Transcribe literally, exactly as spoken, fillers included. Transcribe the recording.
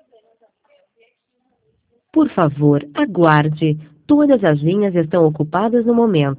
Por favor, aguarde. Todas as linhas estão ocupadas no momento.